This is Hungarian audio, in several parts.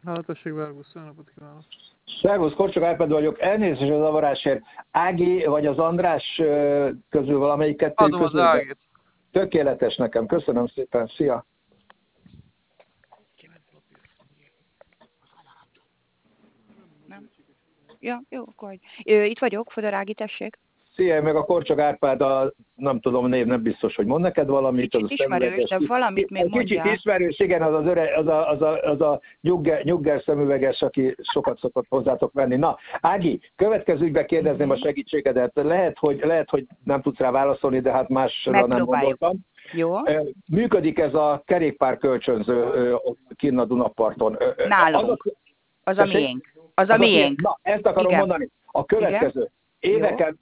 Hát, tessék, Vergusz, jó napot kívánok! Szervusz, Korcsok Árpád vagyok. Elnézést a zavarásért. Ági vagy az András közül valamelyik kettő Adom az Ágit. Tökéletes nekem. Köszönöm szépen. Szia! Nem? Ja, jó, akkor itt vagyok, Fodor Ági, tessék. Szia, meg a Korcsok Árpád, nem tudom név, nem biztos, hogy mond neked valamit. Kicsit ismerős, de valamit még mondjál. Kicsit ismerős, igen, az a nyugger szemüveges, aki sokat szokott hozzátok venni. Na, Ági, következő ügybe kérdezném a segítségedet. Lehet, hogy nem tudsz rá válaszolni, de hát másra nem gondoltam. Jó. Működik ez a kerékpár-kölcsönző kinn a Dunaparton? Nálunk. Az a miénk. Az a miénk. Na, ezt akarom mondani. A következő. Igen? Éveken,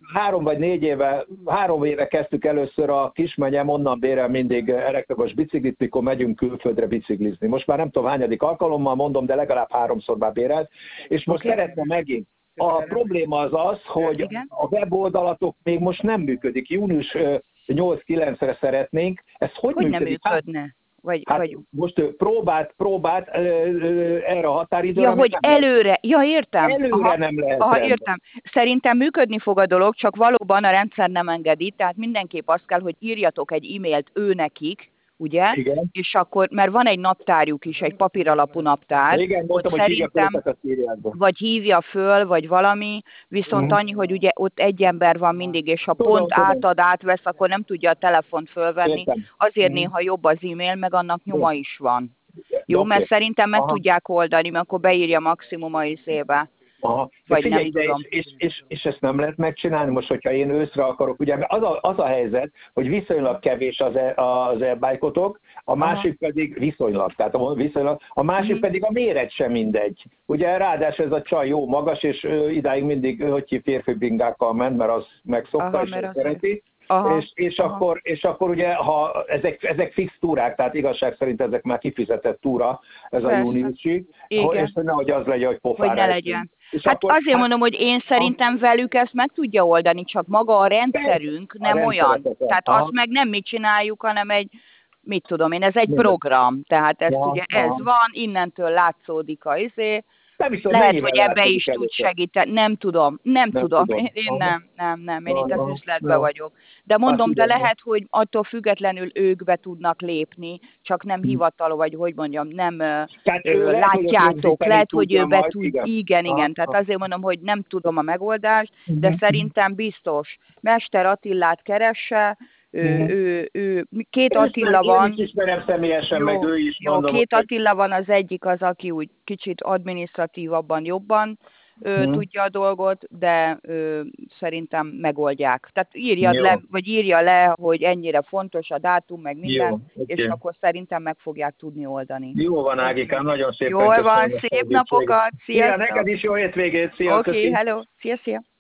3 éve kezdtük először a kismenyem, onnan bérel mindig elektromos biciklit, mikor megyünk külföldre biciklizni. Most már nem tudom hányadik alkalommal mondom, de legalább 3-szor már bérelt, és most szeretne megint. A probléma az, hogy a weboldalatok még most nem működik. Június 8-9-re szeretnénk. Ez hogy működik? Nem működne? Vagy... Most próbált erre a határidőre. Ja, hogy előre, értem. Előre nem lehet. Értem. Szerintem működni fog a dolog, csak valóban a rendszer nem engedi, tehát mindenképp azt kell, hogy írjatok egy e-mailt nekik, ugye? Igen. És akkor, mert van egy naptárjuk is, egy papíralapú naptár. Igen, mondtam, hogy szerintem, vagy hívja föl, vagy valami, viszont annyi, hogy ugye ott egy ember van mindig, és ha pont átvesz, akkor nem tudja a telefont fölvenni. Értem. Azért néha jobb az e-mail, meg annak nyoma is van. Jó, mert szerintem meg tudják oldani, mert akkor beírja maximum a izébe. Aha. Vagy nem tudom. És ezt nem lehet megcsinálni most, hogyha én őszre akarok, ugye az a helyzet, hogy viszonylag kevés az e-bike-otok, a másik pedig viszonylag, a másik pedig a méret sem mindegy. Ugye ráadásul ez a csaj jó magas, és idáig mindig férfi bingákkal ment, mert az megszokta, és szereti. És akkor ugye, ha ezek fix túrák, tehát igazság szerint ezek már kifizetett túra, ez a júniusig, és nehogy az legyen, hogy pofára. Hogy ne legyen. Hát azért mondom, hogy én szerintem velük ezt meg tudja oldani, csak maga a rendszerünk nem olyan. Tehát azt meg nem mi csináljuk, hanem mit tudom én, ez egy program. Tehát ez van, innentől látszódik a lehet, hogy ebbe is tud segíteni. Nem tudom. Én itt az üzletben vagyok. De mondom, de lehet, hogy attól függetlenül ők be tudnak lépni, csak nem hivataló, vagy hogy mondjam, nem látjátok. Lehet, hogy ő be tud. Igen. Tehát azért mondom, hogy nem tudom a megoldást, de szerintem biztos. Mester Attilát keresse, Két Attila van. Én is ismerem személyesen, meg ő is. Két Attila van, az egyik az, aki úgy kicsit adminisztratívabban jobban tudja a dolgot, de szerintem megoldják. Tehát írja le, hogy ennyire fontos a dátum, meg minden, és akkor szerintem meg fogják tudni oldani. Jó van, Ágikám, nagyon szépen Jól van, szép napokat, sziasztok! Neked is jó hétvégét, szia! Oké, hello, szia!